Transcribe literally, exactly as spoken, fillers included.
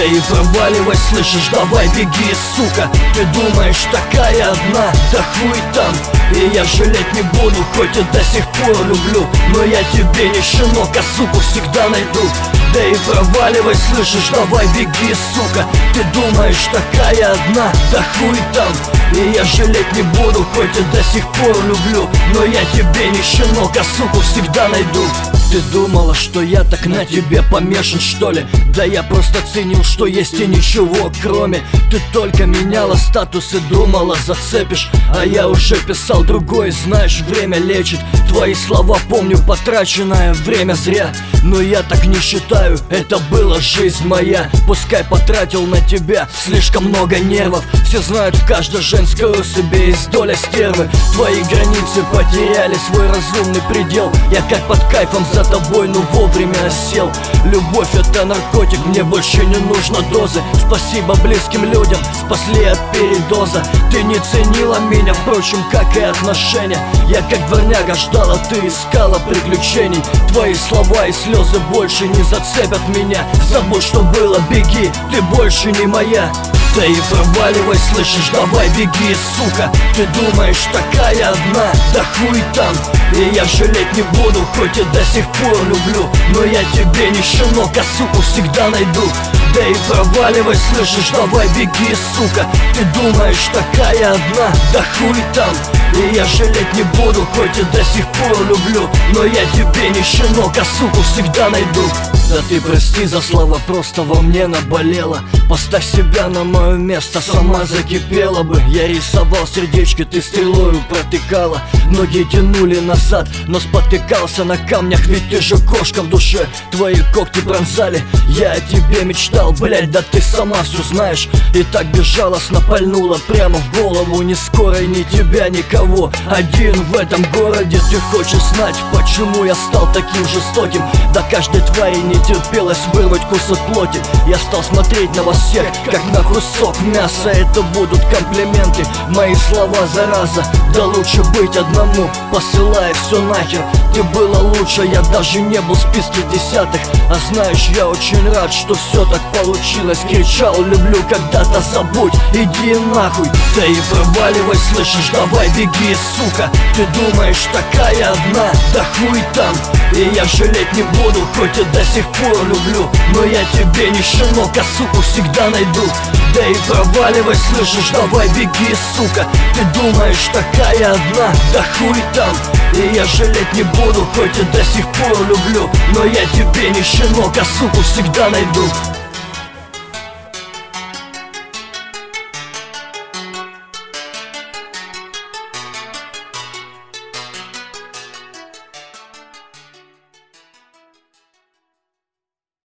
и проваливай, слышишь, давай беги, сука. Ты думаешь, такая одна, да хуй там. И я жалеть не буду, хоть и до сих пор люблю. Но я тебе не щенок, а суку всегда найду. Да и проваливай, слышишь, давай беги, сука. Ты думаешь, такая одна, да хуй там. И я жалеть не буду, хоть и до сих пор люблю. Но я тебе не щенок, а суку всегда найду. Ты думала, что я так на тебе помешан, что ли? Да я просто ценил, что есть и ничего кроме. Ты только меняла статус и думала, зацепишь. А я уже писал другой, знаешь, время лечит. Твои слова помню, потраченное время зря. Но я так не считаю, это была жизнь моя. Пускай потратил на тебя слишком много нервов. Все знают, в каждой женской особе есть доля стервы. Твои границы потеряли свой разумный предел. Я как под кайфом за тобой, но вовремя осел. Любовь это наркотик, мне больше не нужно дозы. Спасибо близким людям, спасли от передоза. Ты не ценила меня, впрочем, как и отношения. Я как дворняга ждала, ты искала приключений. Твои слова и слезы больше не зацепят меня. Забудь, что было, беги, ты больше не моя. Да и проваливай, слышишь, давай беги, сука. Ты думаешь, такая одна, да хуй там. И я жалеть не буду, хоть и до сих пор люблю. Но я тебе не щенок, а суку всегда найду. Да и проваливай, слышишь, давай беги, сука. Ты думаешь, такая одна, да хуй там. И я жалеть не буду, хоть и до сих пор люблю. Но я тебе не щенок, а суку всегда найду. Да ты прости за слова, просто во мне наболело. Поставь себя на мое место, сама закипела бы. Я рисовал сердечки, ты стрелою протыкала. Ноги тянули назад, но спотыкался на камнях. Ведь ты же кошка в душе, твои когти пронзали. Я о тебе мечтал, блять, да ты сама все знаешь. И так безжалостно пальнула прямо в голову. Ни скорой, ни тебя, никого. Один в этом городе. Ты хочешь знать, почему я стал таким жестоким? Да каждой твари не терпелось вырвать кусок плоти. Я стал смотреть на вас всех, как на кусок мяса. Это будут комплименты, мои слова зараза. Да лучше быть одному, посылай все нахер. Ты была лучше, я даже не был в списке десятых. А знаешь, я очень рад, что все так получилось. Кричал, люблю, когда-то забудь, иди нахуй. Да и проваливай, слышишь, давай беги, сука. Ты думаешь, такая одна, да хуй там. И я жалеть не буду, хоть и до сих пор люблю. Но я тебе не щенок, а суку всегда найду. Да и проваливай, слышишь, давай беги, сука. Ты думаешь, такая одна, да хуй там. И я жалеть не буду, хоть и до сих пор люблю. Но я тебе не щенок, а суку всегда найду.